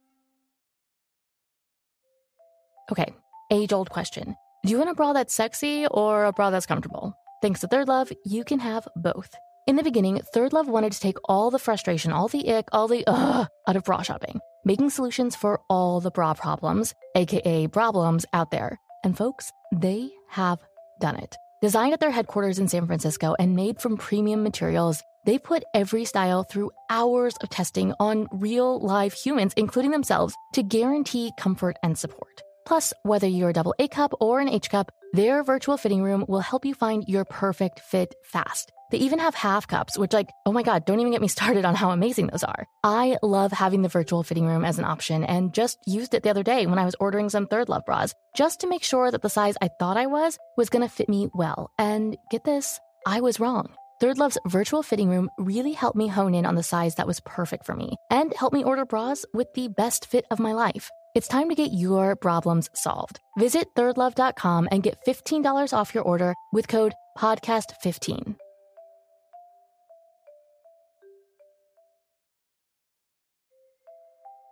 Okay, age-old question. Do you want a bra that's sexy or a bra that's comfortable? Thanks to Third Love, you can have both. In the beginning, Third Love wanted to take all the frustration, all the ick, all the ugh out of bra shopping, making solutions for all the bra problems, aka problems, out there. And folks, they have done it. Designed at their headquarters in San Francisco and made from premium materials, they put every style through hours of testing on real live humans, including themselves, to guarantee comfort and support. Plus, whether you're a double A cup or an H cup, their virtual fitting room will help you find your perfect fit fast. They even have half cups, which, like, oh my God, don't even get me started on how amazing those are. I love having the virtual fitting room as an option and just used it the other day when I was ordering some Third Love bras, just to make sure that the size I thought I was was going to fit me well. And get this, I was wrong. Third Love's virtual fitting room really helped me hone in on the size that was perfect for me and helped me order bras with the best fit of my life. It's time to get your problems solved. Visit third love dot com and get fifteen dollars off your order with code podcast fifteen.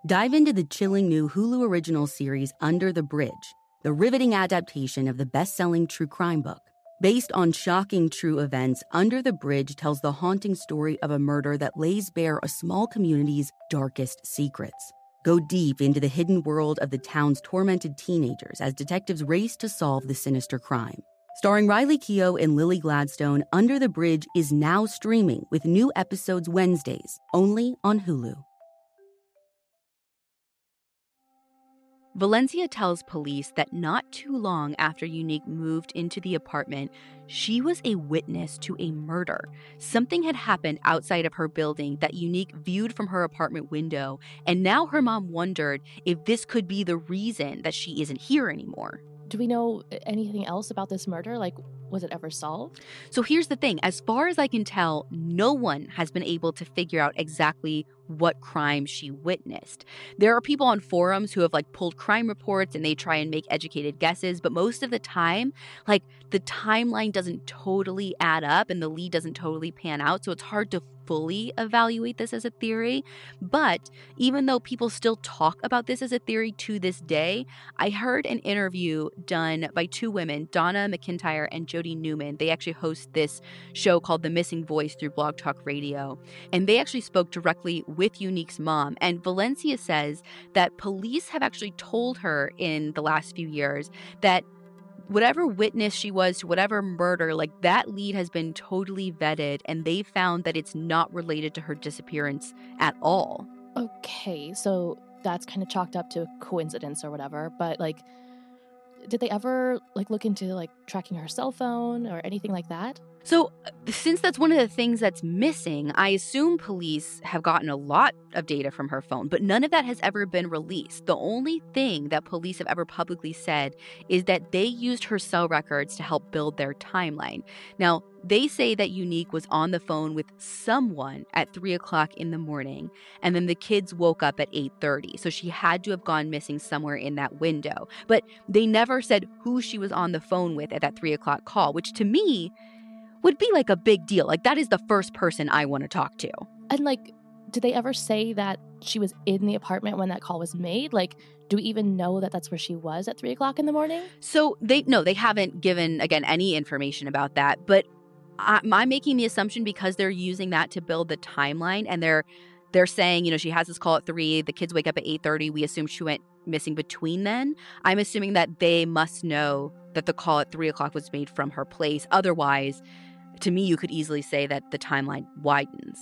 Dive into the chilling new Hulu original series Under the Bridge, the riveting adaptation of the best-selling true crime book. Based on shocking true events, Under the Bridge tells the haunting story of a murder that lays bare a small community's darkest secrets. Go deep into the hidden world of the town's tormented teenagers as detectives race to solve the sinister crime. Starring Riley Keough and Lily Gladstone, Under the Bridge is now streaming with new episodes Wednesdays, only on Hulu. Valencia tells police that not too long after Unique moved into the apartment, she was a witness to a murder. Something had happened outside of her building that Unique viewed from her apartment window, and now her mom wondered if this could be the reason that she isn't here anymore. Do we know anything else about this murder? Like, was it ever solved? So here's the thing. As far as I can tell, no one has been able to figure out exactly what crime she witnessed. There are people on forums who have like pulled crime reports and they try and make educated guesses, but most of the time, like the timeline doesn't totally add up and the lead doesn't totally pan out. So it's hard to fully evaluate this as a theory. But even though people still talk about this as a theory to this day, I heard an interview done by two women, Donna McIntyre and Jody Newman. They actually host this show called The Missing Voice through Blog Talk Radio. And they actually spoke directly with Unique's mom. And Valencia says that police have actually told her in the last few years that whatever witness she was to whatever murder, like that lead has been totally vetted and they found that it's not related to her disappearance at all. Okay, so that's kind of chalked up to coincidence or whatever, but like, did they ever like look into like tracking her cell phone or anything like that? So since that's one of the things that's missing, I assume police have gotten a lot of data from her phone, but none of that has ever been released. The only thing that police have ever publicly said is that they used her cell records to help build their timeline. Now, they say that Unique was on the phone with someone at three o'clock in the morning, and then the kids woke up at eight thirty. So she had to have gone missing somewhere in that window. But they never said who she was on the phone with at that three o'clock call, which to me would be like a big deal. Like that is the first person I want to talk to. And like, did they ever say that she was in the apartment when that call was made? Like, do we even know that that's where she was at three o'clock in the morning? So they, no, they haven't given, again, any information about that. But I, I'm making the assumption because they're using that to build the timeline and they're, they're saying, you know, she has this call at three, the kids wake up at eight thirty. We assume she went missing between then. I'm assuming that they must know that the call at three o'clock was made from her place. Otherwise, to me, you could easily say that the timeline widens.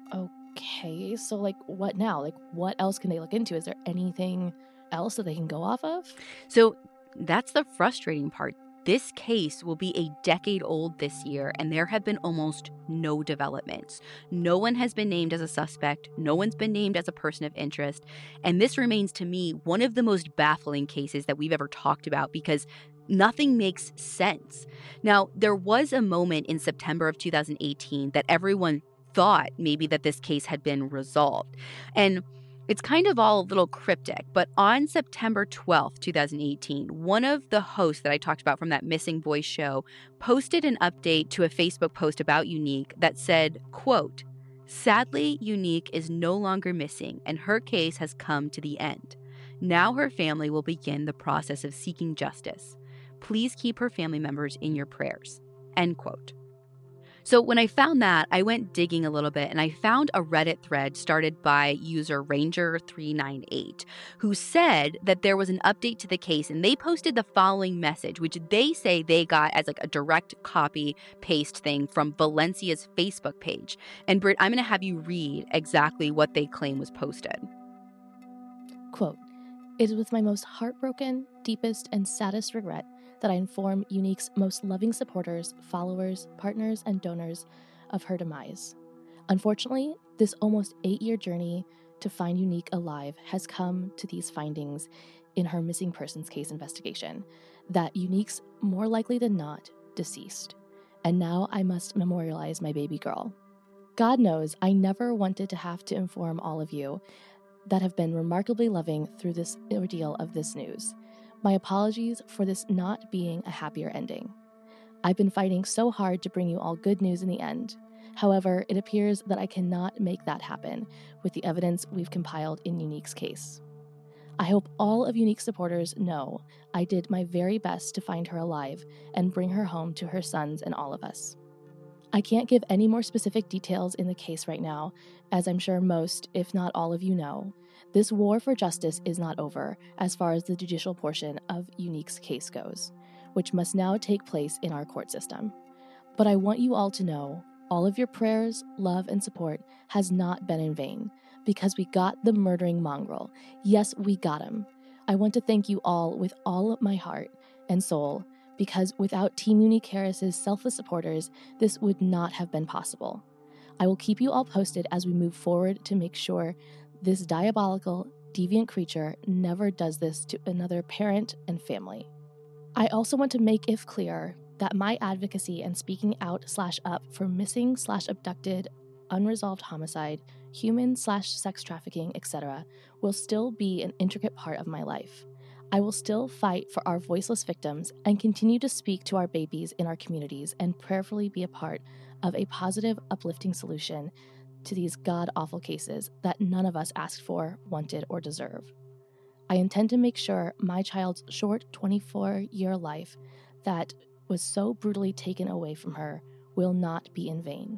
Okay, so like what now? Like what else can they look into? Is there anything else that they can go off of? So that's the frustrating part. This case will be a decade old this year, and there have been almost no developments. No one has been named as a suspect. No one's been named as a person of interest. And this remains, to me, one of the most baffling cases that we've ever talked about because nothing makes sense. Now, there was a moment in September of two thousand eighteen that everyone thought maybe that this case had been resolved. And it's kind of all a little cryptic, but on September twelfth, twenty eighteen, one of the hosts that I talked about from that Missing Voice show posted an update to a Facebook post about Unique that said, quote, "Sadly, Unique is no longer missing and her case has come to the end. Now her family will begin the process of seeking justice. Please keep her family members in your prayers." End quote. So when I found that, I went digging a little bit and I found a Reddit thread started by user Ranger three nine eight, who said that there was an update to the case and they posted the following message, which they say they got as like a direct copy paste thing from Valencia's Facebook page. And Britt, I'm going to have you read exactly what they claim was posted. Quote, "It is with my most heartbroken, deepest, and saddest regret that I inform Unique's most loving supporters, followers, partners, and donors of her demise. Unfortunately, this almost eight-year journey to find Unique alive has come to these findings in her missing persons case investigation, that Unique's more likely than not deceased. And now I must memorialize my baby girl. God knows I never wanted to have to inform all of you that have been remarkably loving through this ordeal of this news. My apologies for this not being a happier ending. I've been fighting so hard to bring you all good news in the end. However, it appears that I cannot make that happen with the evidence we've compiled in Unique's case. I hope all of Unique's supporters know I did my very best to find her alive and bring her home to her sons and all of us. I can't give any more specific details in the case right now, as I'm sure most, if not all of you know. This war for justice is not over as far as the judicial portion of Unique's case goes, which must now take place in our court system. But I want you all to know all of your prayers, love, and support has not been in vain, because we got the murdering mongrel. Yes, we got him. I want to thank you all with all of my heart and soul, because without Team Unique Harris's selfless supporters, this would not have been possible. I will keep you all posted as we move forward to make sure this diabolical, deviant creature never does this to another parent and family. I also want to make it clear that my advocacy and speaking out slash up for missing slash abducted, unresolved homicide, human slash sex trafficking, et cetera will still be an intricate part of my life. I will still fight for our voiceless victims and continue to speak to our babies in our communities and prayerfully be a part of a positive, uplifting solution to these god-awful cases that none of us asked for, wanted, or deserve. I intend to make sure my child's short twenty-four-year life that was so brutally taken away from her will not be in vain.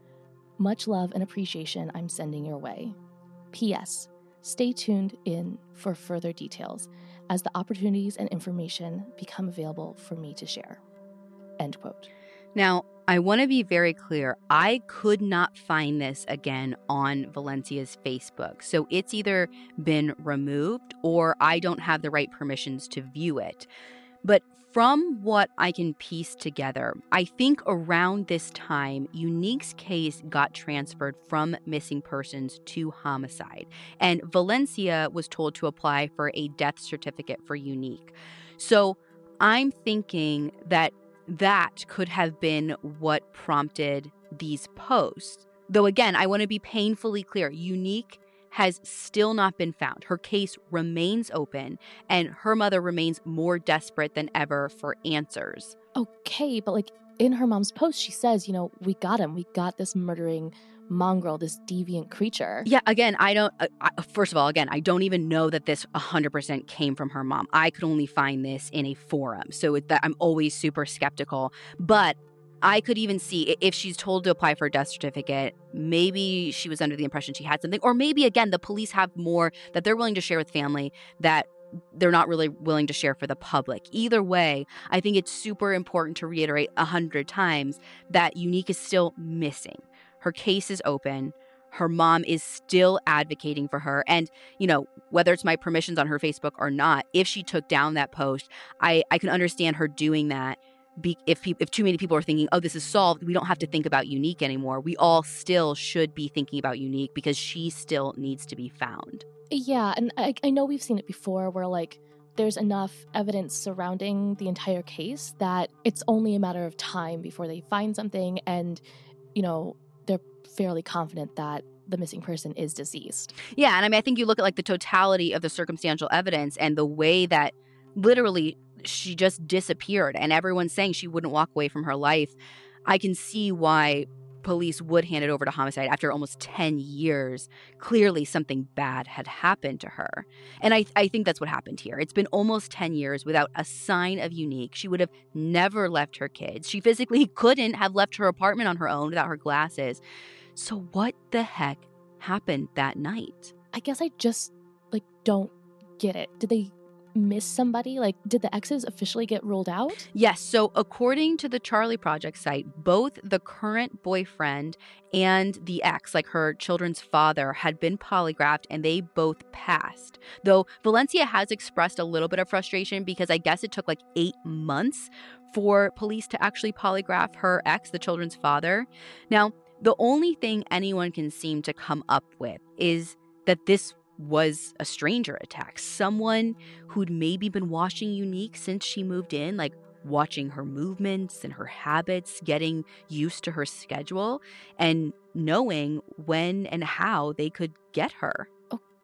Much love and appreciation I'm sending your way. P S. Stay tuned in for further details as the opportunities and information become available for me to share. End quote. Now, I want to be very clear. I could not find this again on Valencia's Facebook. So it's either been removed or I don't have the right permissions to view it. But from what I can piece together, I think around this time, Unique's case got transferred from missing persons to homicide, and Valencia was told to apply for a death certificate for Unique. So I'm thinking that that could have been what prompted these posts. Though again, I want to be painfully clear, Unique has still not been found. Her case remains open, and her mother remains more desperate than ever for answers. Okay, but like in her mom's post, she says, you know, we got him. We got this murdering mongrel, this deviant creature. Yeah, again, I don't, uh, I, first of all, again, I don't even know that this one hundred percent came from her mom. I could only find this in a forum, so it, that I'm always super skeptical. But I could even see if she's told to apply for a death certificate, maybe she was under the impression she had something. Or maybe, again, the police have more that they're willing to share with family that they're not really willing to share for the public. Either way, I think it's super important to reiterate a hundred times that Unique is still missing. Her case is open. Her mom is still advocating for her. And, you know, whether it's my permissions on her Facebook or not, if she took down that post, I, I can understand her doing that. Be, if pe- if too many people are thinking, oh, this is solved, we don't have to think about Unique anymore. We all still should be thinking about Unique because she still needs to be found. Yeah, and I, I know we've seen it before where, like, there's enough evidence surrounding the entire case that it's only a matter of time before they find something and, you know, they're fairly confident that the missing person is deceased. Yeah, and I mean, I think you look at, like, the totality of the circumstantial evidence and the way that literally she just disappeared and everyone's saying she wouldn't walk away from her life. I can see why police would hand it over to homicide after almost ten years. Clearly something bad had happened to her. And I, I think that's what happened here. It's been almost ten years without a sign of Unique. She would have never left her kids. She physically couldn't have left her apartment on her own without her glasses. So what the heck happened that night? I guess I just, like, don't get it. Did they miss somebody? Like, did the exes officially get ruled out? Yes. So according to the Charlie Project site, both the current boyfriend and the ex, like her children's father, had been polygraphed and they both passed. Though Valencia has expressed a little bit of frustration because I guess it took like eight months for police to actually polygraph her ex, the children's father. Now, the only thing anyone can seem to come up with is that this was a stranger attack. Someone who'd maybe been watching Unique since she moved in, like watching her movements and her habits, getting used to her schedule, and knowing when and how they could get her.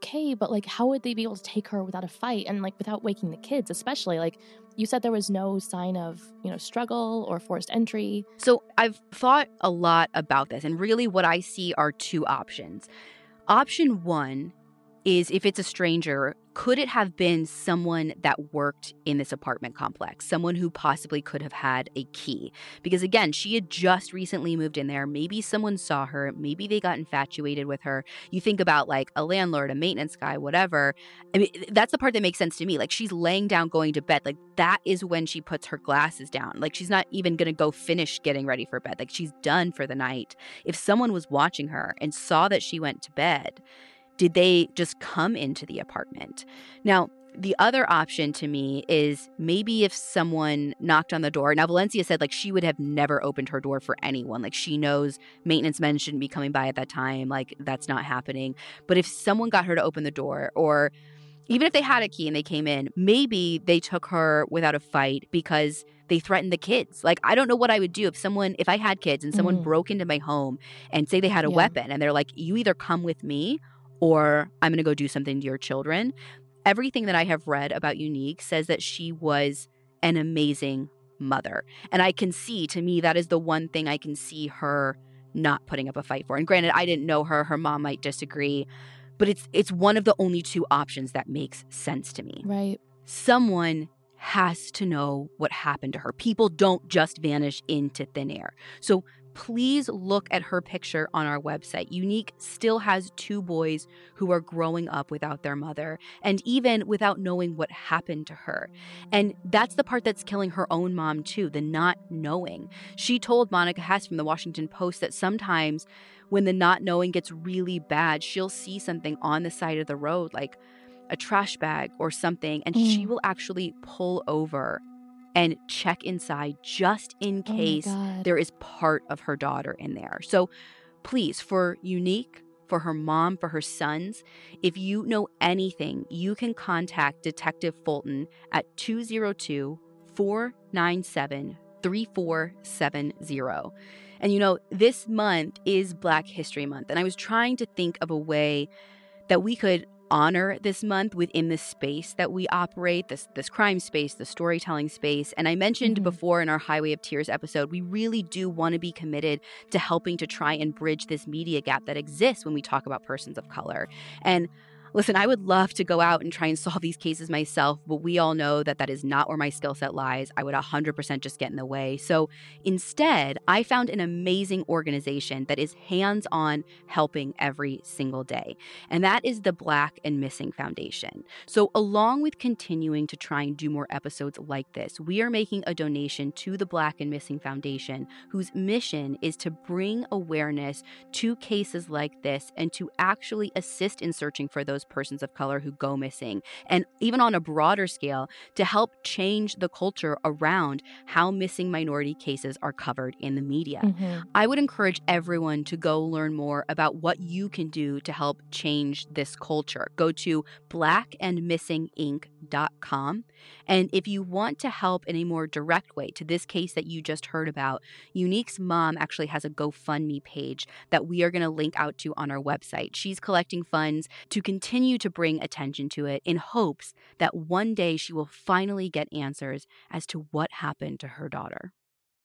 okay, but like, how would they be able to take her without a fight and like without waking the kids, especially? Like, you said there was no sign of, you know, struggle or forced entry. So I've thought a lot about this, and really what I see are two options. Option one is, if it's a stranger, could it have been someone that worked in this apartment complex, someone who possibly could have had a key? Because again, she had just recently moved in there. Maybe someone saw her. Maybe they got infatuated with her. You think about like a landlord, a maintenance guy, whatever. I mean, that's the part that makes sense to me. Like, she's laying down, going to bed. Like, that is when she puts her glasses down. Like, she's not even going to go finish getting ready for bed. Like, she's done for the night. If someone was watching her and saw that she went to bed, did they just come into the apartment? Now, the other option to me is maybe if someone knocked on the door. Now, Valencia said like she would have never opened her door for anyone. Like, she knows maintenance men shouldn't be coming by at that time. Like, that's not happening. But if someone got her to open the door, or even if they had a key and they came in, maybe they took her without a fight because they threatened the kids. Like, I don't know what I would do if someone, if I had kids and someone mm. broke into my home and say they had a yeah. weapon and they're like, you either come with me or I'm going to go do something to your children. Everything that I have read about Unique says that she was an amazing mother. And I can see, to me, that is the one thing I can see her not putting up a fight for. And granted, I didn't know her. Her mom might disagree. But it's it's one of the only two options that makes sense to me. Right. Someone has to know what happened to her. People don't just vanish into thin air. So please look at her picture on our website. Unique still has two boys who are growing up without their mother, and even without knowing what happened to her. And that's the part that's killing her own mom too, the not knowing. She told Monica Hess from the Washington Post that sometimes when the not knowing gets really bad, she'll see something on the side of the road, like a trash bag or something, and mm. she will actually pull over and check inside just in case oh there is part of her daughter in there. So please, for Unique, for her mom, for her sons, if you know anything, you can contact Detective Fulton at two oh two, four nine seven, three four seven zero. And you know, this month is Black History Month, and I was trying to think of a way that we could honor this month within the space that we operate, this this crime space, the storytelling space. And I mentioned mm-hmm. before in our Highway of Tears episode, we really do want to be committed to helping to try and bridge this media gap that exists when we talk about persons of color. And listen, I would love to go out and try and solve these cases myself, but we all know that that is not where my skill set lies. I would one hundred percent just get in the way. So instead, I found an amazing organization that is hands-on helping every single day, and that is the Black and Missing Foundation. So along with continuing to try and do more episodes like this, we are making a donation to the Black and Missing Foundation, whose mission is to bring awareness to cases like this and to actually assist in searching for those persons of color who go missing, and even on a broader scale, to help change the culture around how missing minority cases are covered in the media. Mm-hmm. I would encourage everyone to go learn more about what you can do to help change this culture. Go to black and missing inc dot com. And if you want to help in a more direct way to this case that you just heard about, Unique's mom actually has a GoFundMe page that we are going to link out to on our website. She's collecting funds to continue to bring attention to it in hopes that one day she will finally get answers as to what happened to her daughter.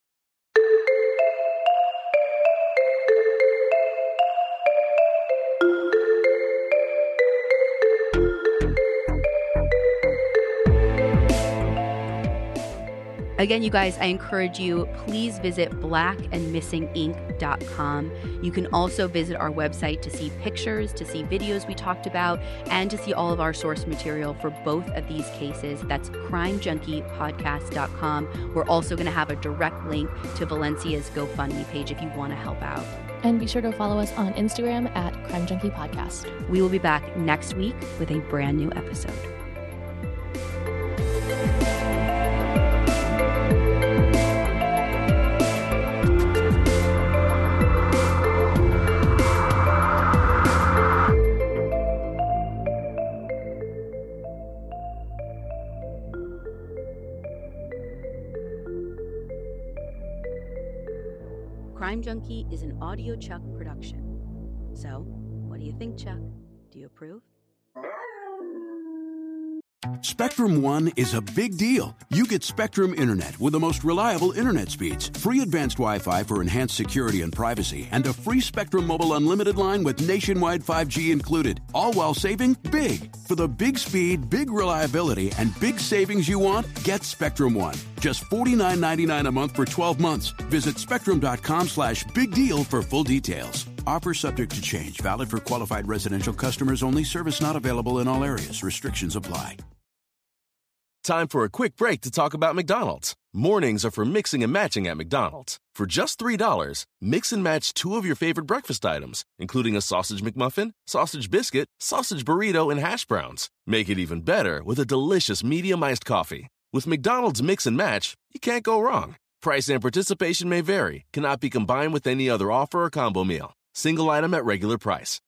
Again, you guys, I encourage you, please visit black and missing inc dot com. You can also visit our website to see pictures, to see videos we talked about, and to see all of our source material for both of these cases. That's crime junkie podcast dot com. We're also going to have a direct link to Valencia's GoFundMe page if you want to help out. And be sure to follow us on Instagram at Crime Junkie Podcast. We will be back next week with a brand new episode. Crime Junkie is an Audio Chuck production. So, what do you think, Chuck? Do you approve? Spectrum One is a big deal. You get Spectrum Internet with the most reliable internet speeds, free advanced Wi-Fi for enhanced security and privacy, and a free Spectrum Mobile Unlimited line with nationwide five G included, all while saving big. For the big speed, big reliability, and big savings you want, get Spectrum One. Just forty-nine ninety-nine a month for twelve months. Visit spectrum.com slash big deal for full details. Offer subject to change. Valid for qualified residential customers only. Service not available in all areas. Restrictions apply. Time for a quick break to talk about McDonald's. Mornings are for mixing and matching at McDonald's. For just three dollars, mix and match two of your favorite breakfast items, including a sausage McMuffin, sausage biscuit, sausage burrito, and hash browns. Make it even better with a delicious medium iced coffee. With McDonald's Mix and Match, you can't go wrong. Price and participation may vary. Cannot be combined with any other offer or combo meal. Single item at regular price.